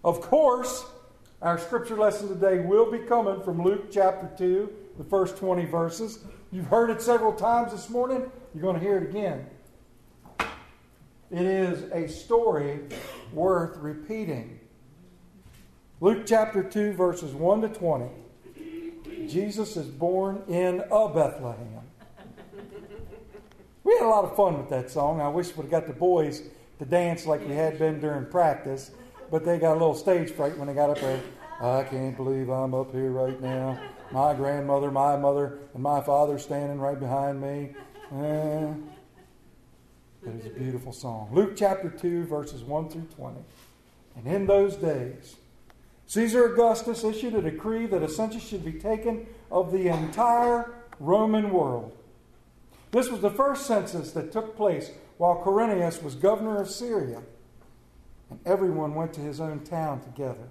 Of course, our scripture lesson today will be coming from Luke chapter 2, the first 20 verses. You've heard it several times this morning. You're going to hear it again. It is a story worth repeating. Luke chapter 2, verses 1 to 20. Jesus is born in a Bethlehem. We had a lot of fun with that song. I wish we'd have got the boys to dance like we had been during practice, but they got a little stage fright when they got up there. I can't believe I'm up here right now. My grandmother, my mother, and my father standing right behind me. It is a beautiful song. Luke chapter 2, verses 1 through 20. And in those days, Caesar Augustus issued a decree that a census should be taken of the entire Roman world. This was the first census that took place while Quirinius was governor of Syria. And everyone went to his own town together.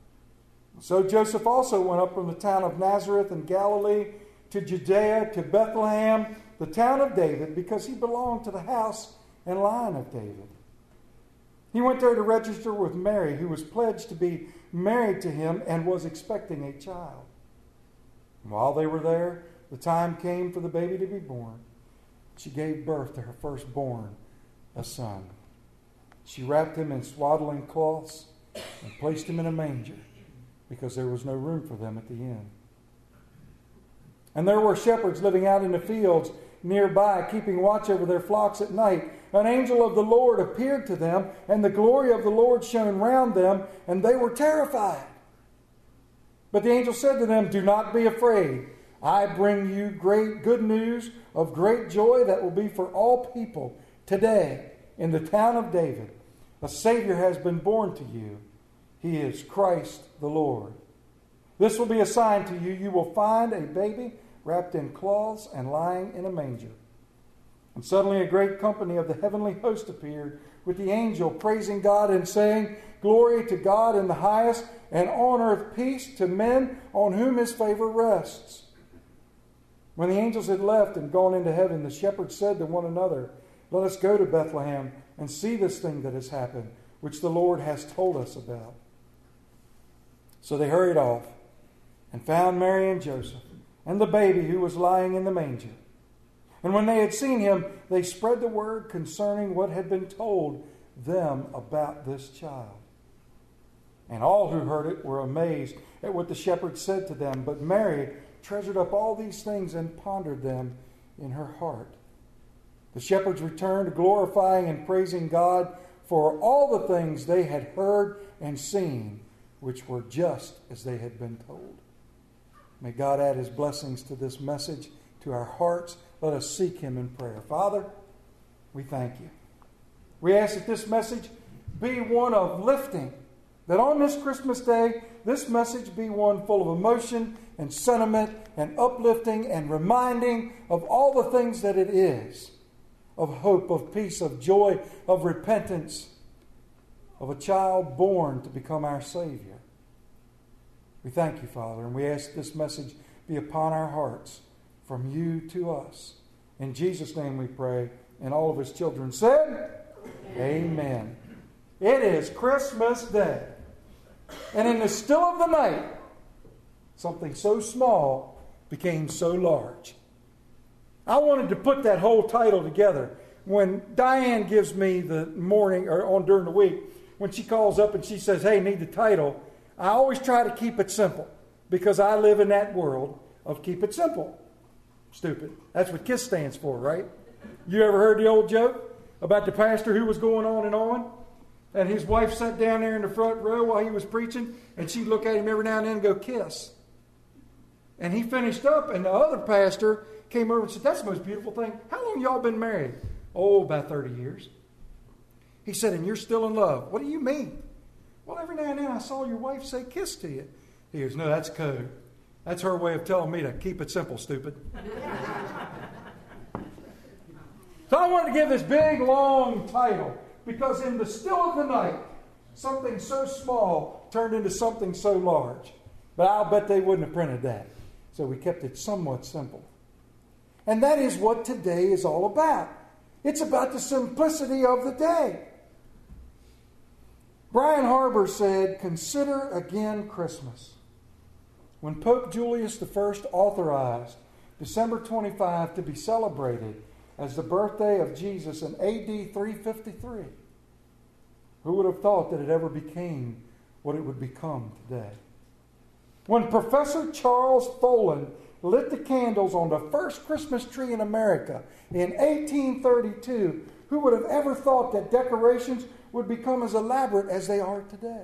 So Joseph also went up from the town of Nazareth in Galilee to Judea, to Bethlehem, the town of David, because he belonged to the house and line of David. He went there to register with Mary, who was pledged to be married to him and was expecting a child. And while they were there, the time came for the baby to be born. She gave birth to her firstborn, a son. She wrapped him in swaddling cloths and placed him in a manger, because there was no room for them at the inn. And there were shepherds living out in the fields nearby, keeping watch over their flocks at night. An angel of the Lord appeared to them, and the glory of the Lord shone round them, and they were terrified. But the angel said to them, "Do not be afraid. I bring you great good news of great joy that will be for all people. Today, in the town of David, a Savior has been born to you. He is Christ the Lord. This will be a sign to you. You will find a baby wrapped in cloths and lying in a manger." And suddenly a great company of the heavenly host appeared with the angel, praising God and saying, "Glory to God in the highest, and on earth peace to men on whom his favor rests." When the angels had left and gone into heaven, the shepherds said to one another, "Let us go to Bethlehem and see this thing that has happened, which the Lord has told us about." So they hurried off and found Mary and Joseph and the baby who was lying in the manger. And when they had seen him, they spread the word concerning what had been told them about this child. And all who heard it were amazed at what the shepherds said to them. But Mary treasured up all these things and pondered them in her heart. The shepherds returned, glorifying and praising God for all the things they had heard and seen, which were just as they had been told. May God add his blessings to this message, to our hearts. Let us seek him in prayer. Father, we thank you. We ask that this message be one of lifting, that on this Christmas day, this message be one full of emotion and sentiment and uplifting and reminding of all the things that it is, of hope, of peace, of joy, of repentance, of a child born to become our Savior. We thank you, Father, and we ask this message be upon our hearts from you to us. In Jesus' name we pray, and all of his children said, Amen. It is Christmas Day. And in the still of the night, something so small became so large. I wanted to put that whole title together. When Diane gives me the morning, or on during the week, when she calls up and she says, "Hey, need the title," I always try to keep it simple, because I live in that world of keep it simple. Stupid. That's what KISS stands for, right? You ever heard the old joke about the pastor who was going on, and his wife sat down there in the front row while he was preaching, and she'd look at him every now and then and go, "Kiss." And he finished up, and the other pastor came over and said, "That's the most beautiful thing. How long y'all been married?" "Oh, about 30 years. He said, "And you're still in love?" "What do you mean?" "Well, every now and then I saw your wife say kiss to you." He goes, "No, that's code. That's her way of telling me to keep it simple, stupid." So I wanted to give this big, long title, because in the still of the night, something so small turned into something so large. But I'll bet they wouldn't have printed that. So we kept it somewhat simple. And that is what today is all about. It's about the simplicity of the day. Brian Harbour said, "Consider again Christmas." When Pope Julius I authorized December 25 to be celebrated as the birthday of Jesus in AD 353, who would have thought that it ever became what it would become today? When Professor Charles Follin lit the candles on the first Christmas tree in America in 1832, who would have ever thought that decorations would become as elaborate as they are today?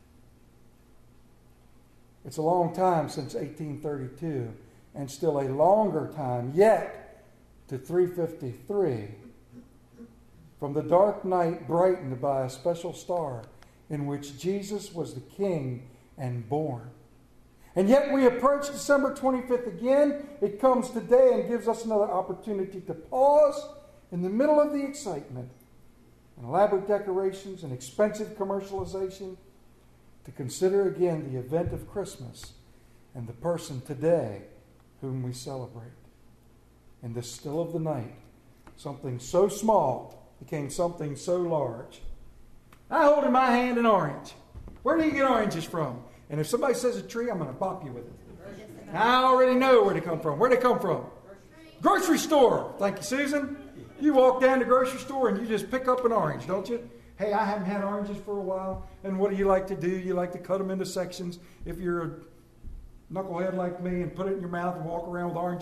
It's a long time since 1832, and still a longer time yet to 353, from the dark night brightened by a special star in which Jesus was the King and born. And yet we approach December 25th again. It comes today and gives us another opportunity to pause in the middle of the excitement and elaborate decorations and expensive commercialization to consider again the event of Christmas and the person today whom we celebrate. In the still of the night, something so small became something so large. I hold in my hand an orange. Where do you get oranges from? And if somebody says a tree, I'm going to bop you with it. I already know where they come from. Where they come from? Grocery store. Thank you, Susan. You walk down the grocery store and you just pick up an orange, don't you? Hey, I haven't had oranges for a while. And what do you like to do? You like to cut them into sections. If you're a knucklehead like me, and put it in your mouth and walk around with orange.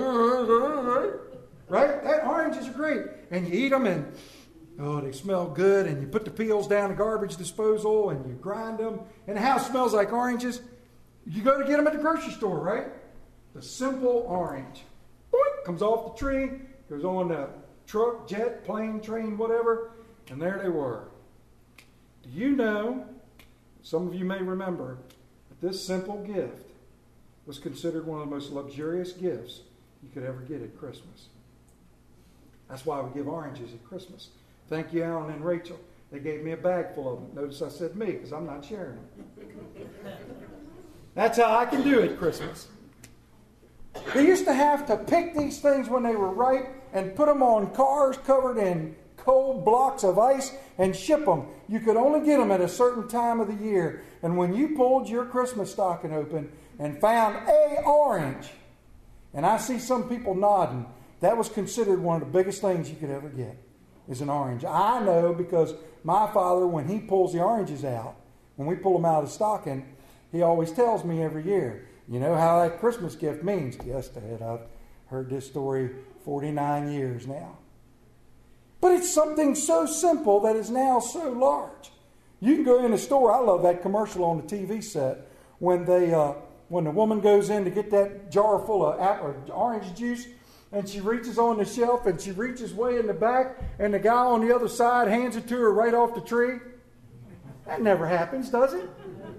Right? That oranges are great. And you eat them and, oh, they smell good. And you put the peels down the garbage disposal and you grind them. And the house smells like oranges. You go to get them at the grocery store, right? The simple orange. Boink, comes off the tree, goes on the truck, jet, plane, train, whatever. And there they were. Do you know, some of you may remember, that this simple gift was considered one of the most luxurious gifts you could ever get at Christmas. That's why we give oranges at Christmas. Thank you, Alan and Rachel. They gave me a bag full of them. Notice I said me, because I'm not sharing them. That's how I can do it at Christmas. They used to have to pick these things when they were ripe and put them on cars covered in cold blocks of ice and ship them. You could only get them at a certain time of the year. And when you pulled your Christmas stocking open and found an orange, and I see some people nodding, that was considered one of the biggest things you could ever get, is an orange. I know because my father, when he pulls the oranges out, when we pull them out of the stocking, he always tells me every year, you know how that Christmas gift means? Yes, Dad, I've heard this story 49 years now. But it's something so simple that is now so large. You can go in the store. I love that commercial on the TV set when when the woman goes in to get that jar full of orange juice, and she reaches on the shelf and she reaches way in the back, and the guy on the other side hands it to her right off the tree. That never happens, does it?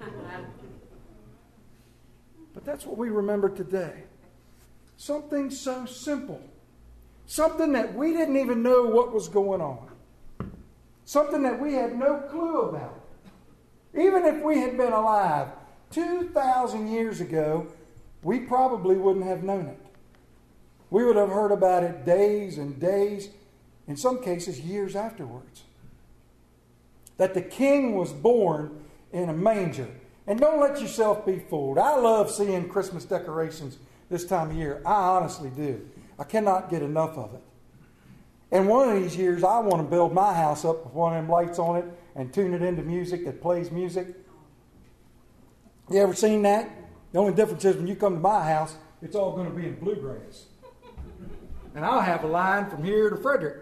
But that's what we remember today. Something so simple. Something that we didn't even know what was going on. Something that we had no clue about. Even if we had been alive 2,000 years ago, we probably wouldn't have known it. We would have heard about it days and days, in some cases years afterwards. That the King was born in a manger. And don't let yourself be fooled. I love seeing Christmas decorations this time of year. I honestly do. I cannot get enough of it. And one of these years, I want to build my house up with one of them lights on it and tune it into music that plays music. You ever seen that? The only difference is when you come to my house, it's all going to be in bluegrass. And I'll have a line from here to Frederick.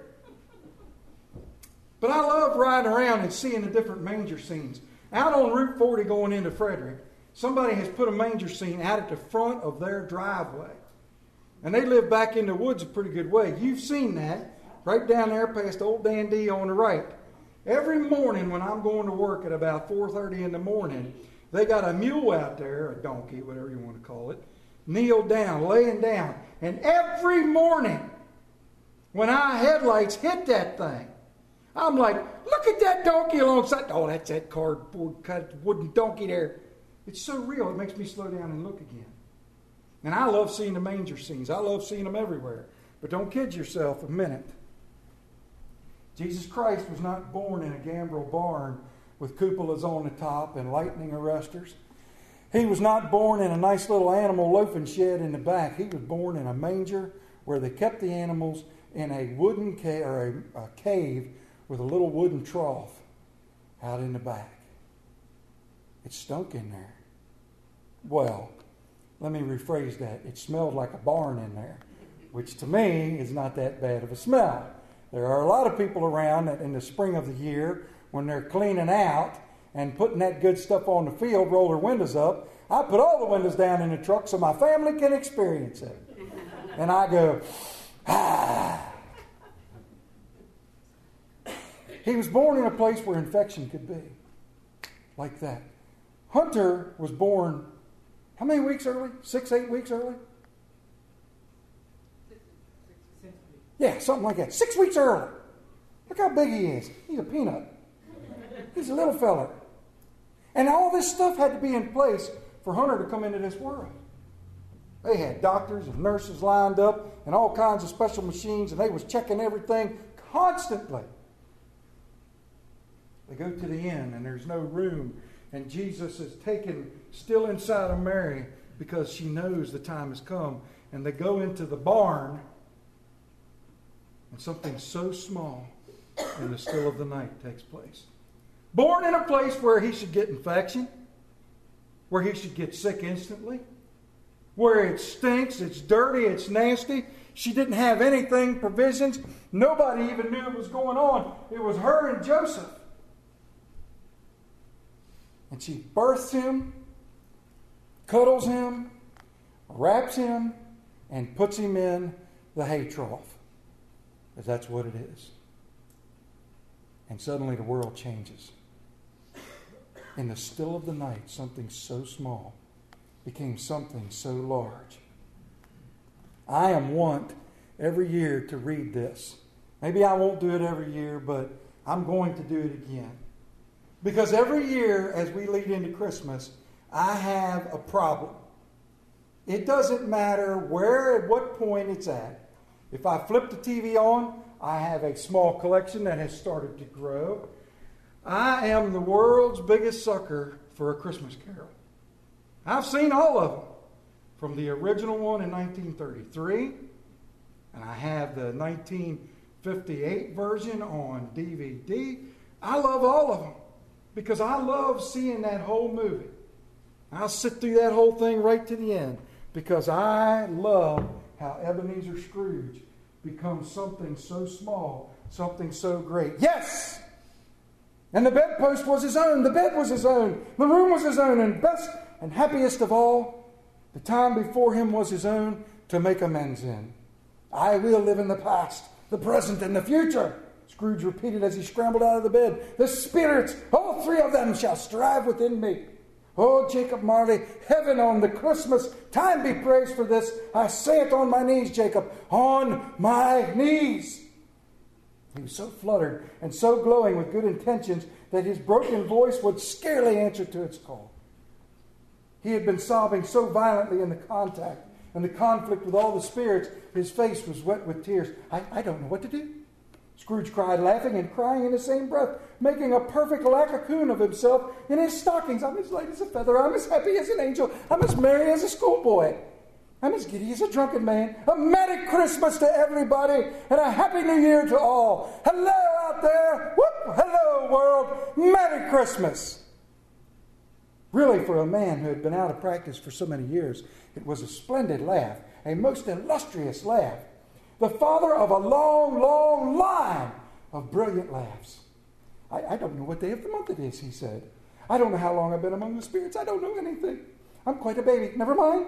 But I love riding around and seeing the different manger scenes. Out on Route 40 going into Frederick, somebody has put a manger scene out at the front of their driveway. And they live back in the woods a pretty good way. You've seen that. Right down there past Old Dandee on the right. Every morning when I'm going to work at about 4:30 in the morning, they got a mule out there, a donkey, whatever you want to call it, kneeled down, laying down. And every morning when our headlights hit that thing, I'm like, look at that donkey alongside. Oh, that's that cardboard cut wooden donkey there. It's so real, it makes me slow down and look again. And I love seeing the manger scenes. I love seeing them everywhere. But don't kid yourself a minute. Jesus Christ was not born in a gambrel barn with cupolas on the top and lightning arresters. He was not born in a nice little animal loafing shed in the back. He was born in a manger where they kept the animals in a wooden cave, or a cave with a little wooden trough out in the back. It stunk in there. Well, let me rephrase that. It smelled like a barn in there, which to me is not that bad of a smell. There are a lot of people around that in the spring of the year, when they're cleaning out and putting that good stuff on the field, roll their windows up. I put all the windows down in the truck so my family can experience it. And I go, ah. He was born in a place where infection could be. Like that. Hunter was born, how many weeks early? 6, 8 weeks early? Yeah, something like that. 6 weeks early. Look how big he is. He's a peanut. He's a little fella. And all this stuff had to be in place for Hunter to come into this world. They had doctors and nurses lined up and all kinds of special machines, and they was checking everything constantly. They go to the inn, and there's no room, and Jesus is taken still inside of Mary because she knows the time has come. And they go into the barn, and something so small in the still of the night takes place. Born in a place where he should get infection, where he should get sick instantly, where it stinks, it's dirty, it's nasty. She didn't have anything, provisions. Nobody even knew what was going on. It was her and Joseph. And she births him, cuddles him, wraps him, and puts him in the hay trough. Because that's what it is. And suddenly the world changes. In the still of the night, something so small became something so large. I am wont every year to read this. Maybe I won't do it every year, but I'm going to do it again. Because every year as we lead into Christmas, I have a problem. It doesn't matter where, at what point it's at. If I flip the TV on, I have a small collection that has started to grow. I am the world's biggest sucker for A Christmas Carol. I've seen all of them. From the original one in 1933, and I have the 1958 version on DVD. I love all of them because I love seeing that whole movie. I'll sit through that whole thing right to the end because I love how Ebenezer Scrooge becomes something so small, something so great. Yes! And the bedpost was his own. The bed was his own. The room was his own. And best and happiest of all, the time before him was his own to make amends in. I will live in the past, the present, and the future, Scrooge repeated as he scrambled out of the bed. The spirits, all three of them, shall strive within me. Oh, Jacob Marley, heaven on the Christmas, time be praised for this. I say it on my knees, Jacob, on my knees. He was so fluttered and so glowing with good intentions that his broken voice would scarcely answer to its call. He had been sobbing so violently in the contact and the conflict with all the spirits, his face was wet with tears. I don't know what to do. Scrooge cried, laughing and crying in the same breath, making a perfect laccoon of himself in his stockings. I'm as light as a feather. I'm as happy as an angel. I'm as merry as a schoolboy. I'm as giddy as a drunken man. A Merry Christmas to everybody and a Happy New Year to all. Hello out there. Whoop! Hello, world. Merry Christmas. Really, for a man who had been out of practice for so many years, it was a splendid laugh, a most illustrious laugh. The father of a long, long line of brilliant laughs. I don't know what day of the month it is, he said. I don't know how long I've been among the spirits. I don't know anything. I'm quite a baby. Never mind.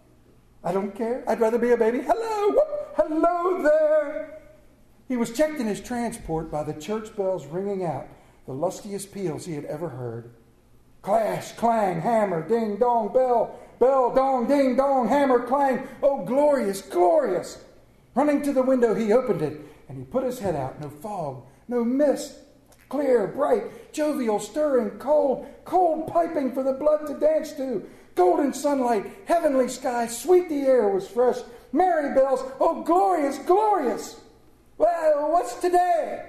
I don't care. I'd rather be a baby. Hello. Whoop. Hello there. He was checked in his transport by the church bells ringing out, the lustiest peals he had ever heard. Clash, clang, hammer, ding, dong, bell, bell, dong, ding, dong, hammer, clang. Oh, glorious, glorious. Running to the window, he opened it, and he put his head out. No fog, no mist, clear, bright, jovial, stirring, cold, cold piping for the blood to dance to. Golden sunlight, heavenly sky, sweet the air was fresh. Merry bells, oh, glorious, glorious. Well, what's today?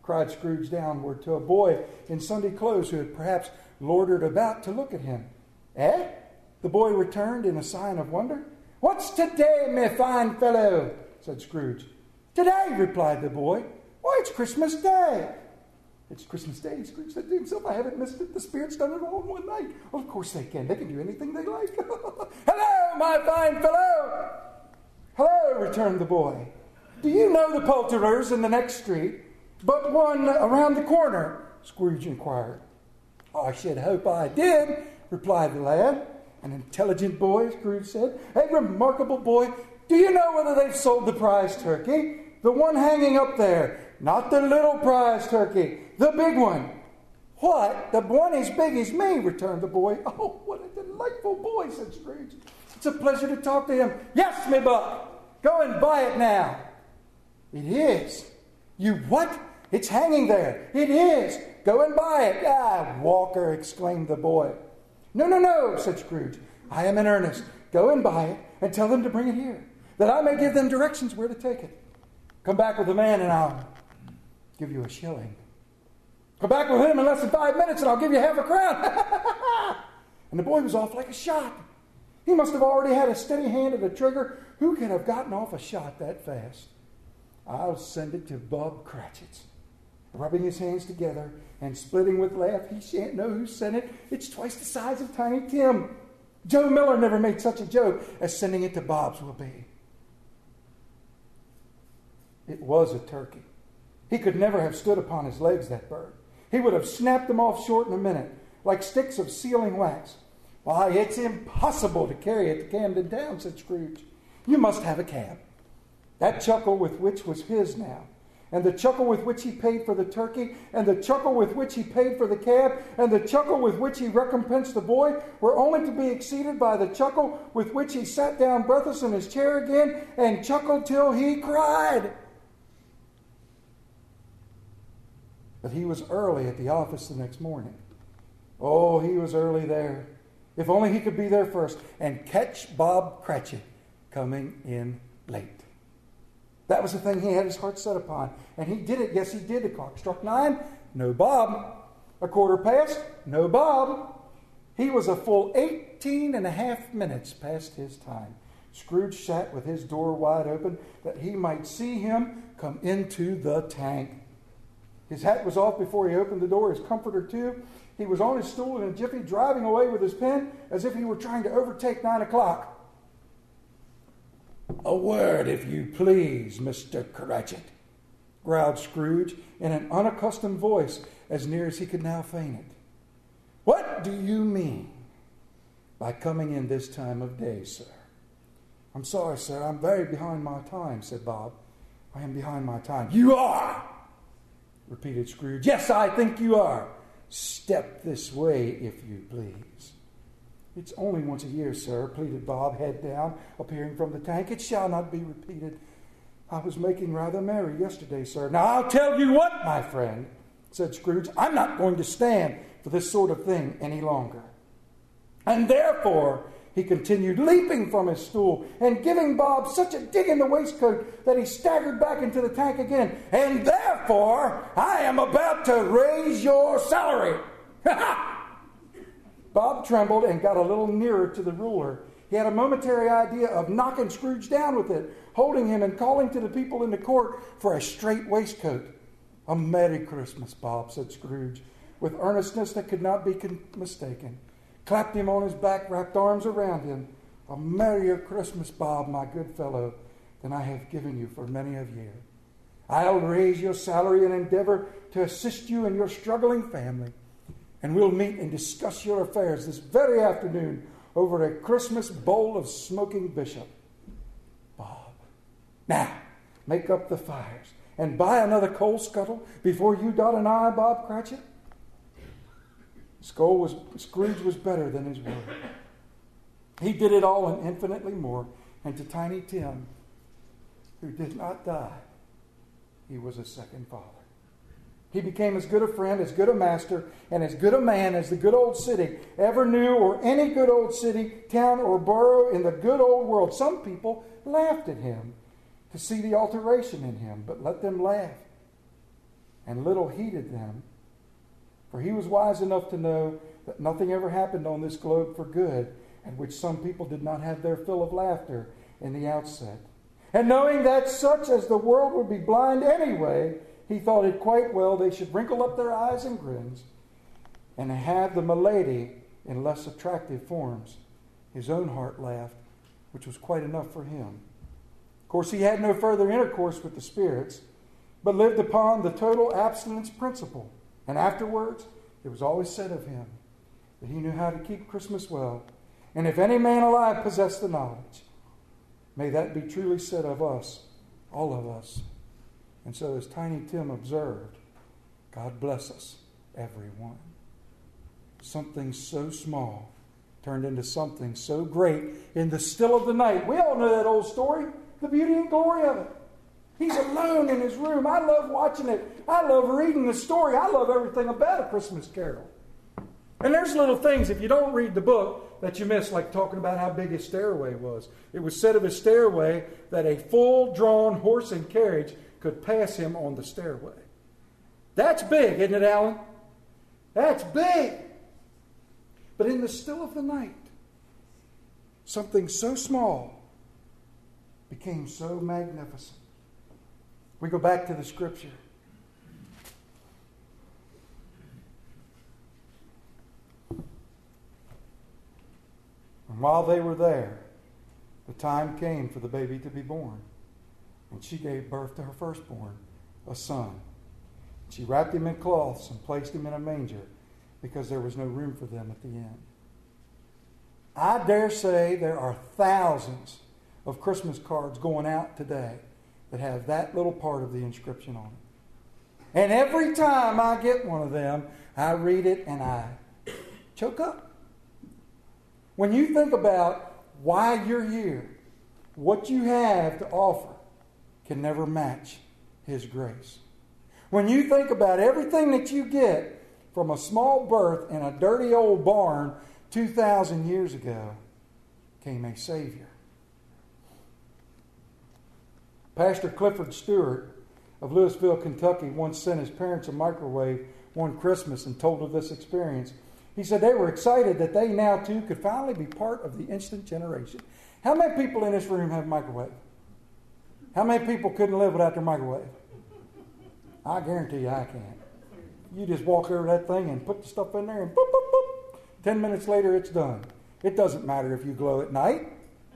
cried Scrooge downward to a boy in Sunday clothes who had perhaps loitered about to look at him. Eh? The boy returned in a sign of wonder. What's today, my fine fellow? Said Scrooge. Today, replied the boy. Why, it's Christmas Day. It's Christmas Day, Scrooge said to himself. I haven't missed it. The Spirit's done it all in one night. Well, of course they can. They can do anything they like. Hello, my fine fellow. Hello, returned the boy. Do you know the poulterers in the next street, but one around the corner? Scrooge inquired. I should hope I did, replied the lad. An intelligent boy, Scrooge said. A remarkable boy. Do you know whether they've sold the prize turkey? The one hanging up there. Not the little prize turkey. The big one. What? The one as big as me, returned the boy. Oh, what a delightful boy, said Scrooge. It's a pleasure to talk to him. Yes, me buck. Go and buy it now. It is. You what? It's hanging there. It is. Go and buy it. Ah, Walker, exclaimed the boy. No, said Scrooge. I am in earnest. Go and buy it and tell them to bring it here, that I may give them directions where to take it. Come back with the man and I'll give you a shilling. Come back with him in less than 5 minutes and I'll give you half a crown. And the boy was off like a shot. He must have already had a steady hand at the trigger. Who could have gotten off a shot that fast? I'll send it to Bob Cratchit's. Rubbing his hands together and splitting with laugh, he shan't know who sent it. It's twice the size of Tiny Tim. Joe Miller never made such a joke as sending it to Bob's will be. It was a turkey. He could never have stood upon his legs, that bird. He would have snapped them off short in a minute, like sticks of sealing wax. Why, it's impossible to carry it to Camden Town, said Scrooge. You must have a cab. That chuckle with which was his now, and the chuckle with which he paid for the turkey, and the chuckle with which he paid for the cab, and the chuckle with which he recompensed the boy, were only to be exceeded by the chuckle with which he sat down breathless in his chair again, and chuckled till he cried. But he was early at the office the next morning. Oh, he was early there. If only he could be there first and catch Bob Cratchit coming in late. That was the thing he had his heart set upon. And he did it. Yes, he did. The clock struck 9. No Bob. A quarter past. No Bob. He was a full 18 and a half minutes past his time. Scrooge sat with his door wide open that he might see him come into the tank. His hat was off before he opened the door, his comforter too. He was on his stool in a jiffy, driving away with his pen as if he were trying to overtake 9 o'clock. A word, if you please, Mr. Cratchit, growled Scrooge in an unaccustomed voice as near as he could now feign it. What do you mean by coming in this time of day, sir? I'm sorry, sir. I'm very behind my time, said Bob. I am behind my time. You are, repeated Scrooge. Yes, I think you are. Step this way, if you please. It's only once a year, sir, pleaded Bob, head down, appearing from the tank. It shall not be repeated. I was making rather merry yesterday, sir. Now, I'll tell you what, my friend, said Scrooge. I'm not going to stand for this sort of thing any longer. And therefore, he continued, leaping from his stool and giving Bob such a dig in the waistcoat that he staggered back into the tank again. And therefore, I am about to raise your salary. Bob trembled and got a little nearer to the ruler. He had a momentary idea of knocking Scrooge down with it, holding him and calling to the people in the court for a straight waistcoat. A Merry Christmas, Bob, said Scrooge, with earnestness that could not be mistaken. Clapped him on his back, wrapped arms around him. A merrier Christmas, Bob, my good fellow, than I have given you for many a year. I'll raise your salary and endeavor to assist you in your struggling family. And we'll meet and discuss your affairs this very afternoon over a Christmas bowl of smoking bishop. Bob. Now, make up the fires and buy another coal scuttle before you dot an I, Bob Cratchit. Scrooge was better than his word. He did it all and infinitely more. And to Tiny Tim, who did not die, he was a second father. He became as good a friend, as good a master, and as good a man as the good old city ever knew, or any good old city, town, or borough in the good old world. Some people laughed at him to see the alteration in him, but let them laugh. and little heeded them. For he was wise enough to know that nothing ever happened on this globe for good, at which some people did not have their fill of laughter in the outset. And knowing that such as the world would be blind anyway, he thought it quite well they should wrinkle up their eyes and grins, and have the milady in less attractive forms. His own heart laughed, which was quite enough for him. Of course, he had no further intercourse with the spirits, but lived upon the total abstinence principle. And afterwards, it was always said of him that he knew how to keep Christmas well. And if any man alive possessed the knowledge, may that be truly said of us, all of us. And so as Tiny Tim observed, God bless us, everyone. Something so small turned into something so great in the still of the night. We all know that old story, the beauty and glory of it. He's alone in his room. I love watching it. I love reading the story. I love everything about A Christmas Carol. And there's little things, if you don't read the book, that you miss, like talking about how big his stairway was. It was said of his stairway that a full-drawn horse and carriage could pass him on the stairway. That's big, isn't it, Alan? That's big. But in the still of the night, something so small became so magnificent. We go back to the scripture. And while they were there, the time came for the baby to be born. And she gave birth to her firstborn, a son. She wrapped him in cloths and placed him in a manger because there was no room for them at the inn. I dare say there are thousands of Christmas cards going out today that have that little part of the inscription on it. And every time I get one of them, I read it and I choke up. When you think about why you're here, what you have to offer can never match His grace. When you think about everything that you get from a small birth in a dirty old barn 2,000 years ago, came a Savior. Pastor Clifford Stewart of Louisville, Kentucky, once sent his parents a microwave one Christmas and told of this experience. He said they were excited that they now too could finally be part of the instant generation. How many people in this room have a microwave? How many people couldn't live without their microwave? I guarantee you I can't. You just walk over that thing and put the stuff in there and boop, boop, boop. 10 minutes later it's done. It doesn't matter if you glow at night.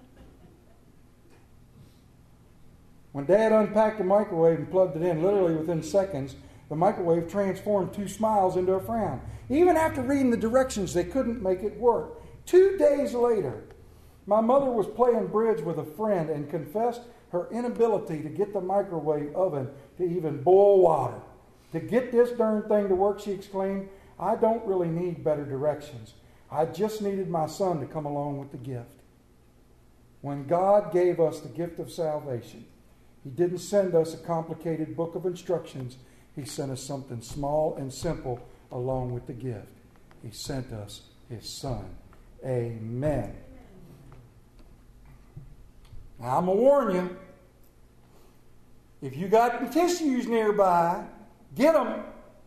When Dad unpacked the microwave and plugged it in, literally within seconds, the microwave transformed 2 smiles into a frown. Even after reading the directions, they couldn't make it work. 2 days later, my mother was playing bridge with a friend and confessed her inability to get the microwave oven to even boil water. To get this darn thing to work, she exclaimed, I don't really need better directions. I just needed my son to come along with the gift. When God gave us the gift of salvation, He didn't send us a complicated book of instructions. He sent us something small and simple along with the gift. He sent us His Son. Amen. Now, I'm going to warn you. If you got tissues nearby, get them.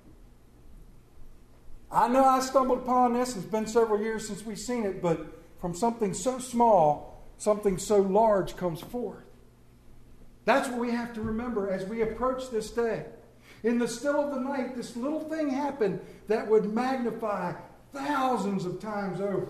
I know I stumbled upon this. It's been several years since we've seen it, but from something so small, something so large comes forth. That's what we have to remember as we approach this day. In the still of the night, this little thing happened that would magnify thousands of times over.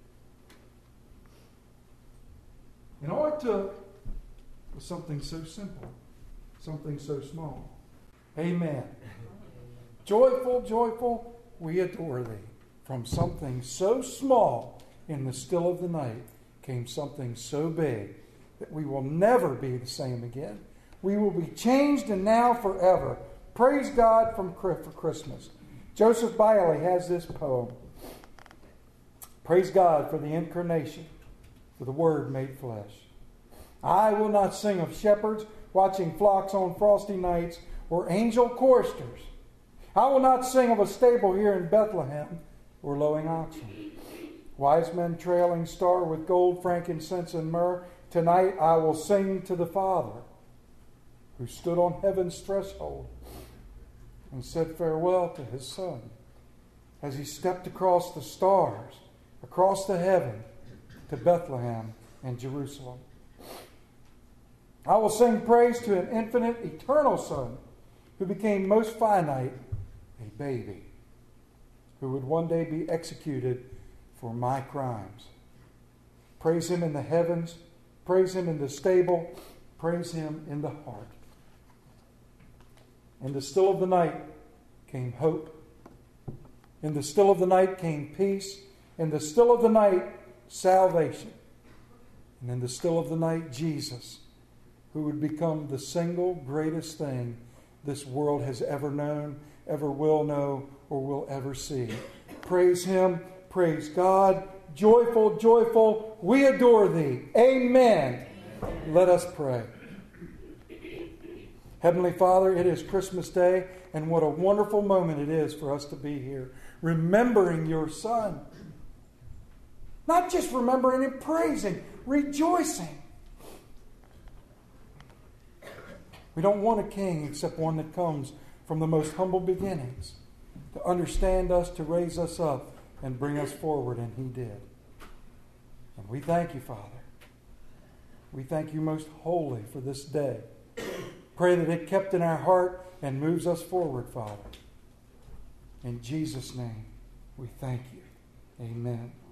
And all it took was something so simple, something so small. Amen. Joyful, joyful, we adore Thee. From something so small in the still of the night came something so big that we will never be the same again. We will be changed and now forever. Praise God for Christmas. Joseph Biley has this poem. Praise God for the incarnation, for the Word made flesh. I will not sing of shepherds watching flocks on frosty nights or angel choristers. I will not sing of a stable here in Bethlehem or lowing oxen. Wise men trailing star with gold, frankincense, and myrrh. Tonight I will sing to the Father who stood on heaven's threshold and said farewell to his Son as he stepped across the stars, across the heaven, to Bethlehem and Jerusalem. I will sing praise to an infinite, eternal Son who became most finite, a baby, who would one day be executed for my crimes. Praise him in the heavens, praise him in the stable, praise him in the heart. In the still of the night came hope. In the still of the night came peace. In the still of the night, salvation. And in the still of the night, Jesus, who would become the single greatest thing this world has ever known, ever will know, or will ever see. Praise him, praise God. Joyful, joyful, we adore thee. Amen. Let us pray. Heavenly Father, it is Christmas Day, and what a wonderful moment it is for us to be here, remembering your Son. Not just remembering and praising, rejoicing. We don't want a king except one that comes from the most humble beginnings to understand us, to raise us up, and bring us forward, and he did. And we thank you, Father. We thank you most wholly for this day. Pray that it kept in our heart and moves us forward, Father. In Jesus' name, we thank you. Amen.